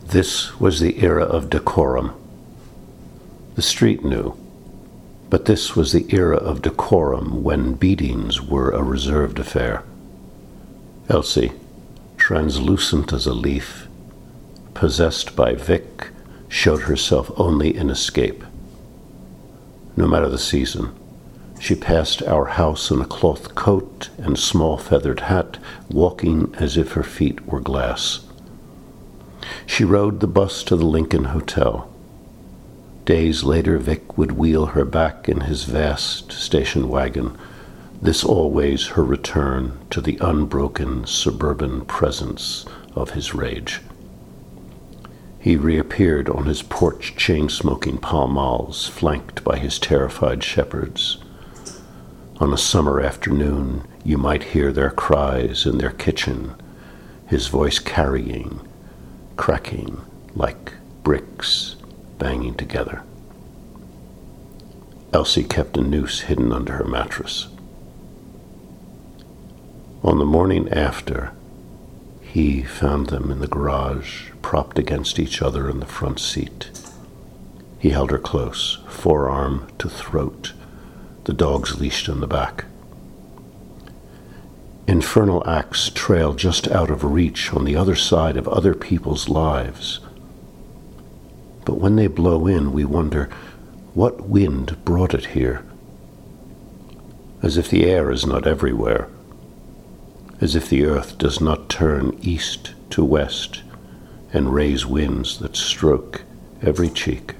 This was the era of decorum. The street knew, but this was the era of decorum when beatings were a reserved affair. Elsie, translucent as a leaf, possessed by Vic, showed herself only in escape. No matter the season, she passed our house in a cloth coat and small feathered hat, walking as if her feet were glass. She rode the bus to the Lincoln Hotel. Days later, Vic would wheel her back in his vast station wagon, this always her return to the unbroken suburban presence of his rage. He reappeared on his porch chain-smoking Pall Malls, flanked by his terrified shepherds. On a summer afternoon, you might hear their cries in their kitchen, his voice carrying, cracking like bricks banging together. Elsie kept a noose hidden under her mattress. On the morning after, he found them in the garage, propped against each other in the front seat. He held her close, forearm to throat, the dogs leashed in the back. Infernal acts trail just out of reach on the other side of other people's lives. But when they blow in, we wonder, what wind brought it here? As if the air is not everywhere. As if the earth does not turn east to west and raise winds that stroke every cheek.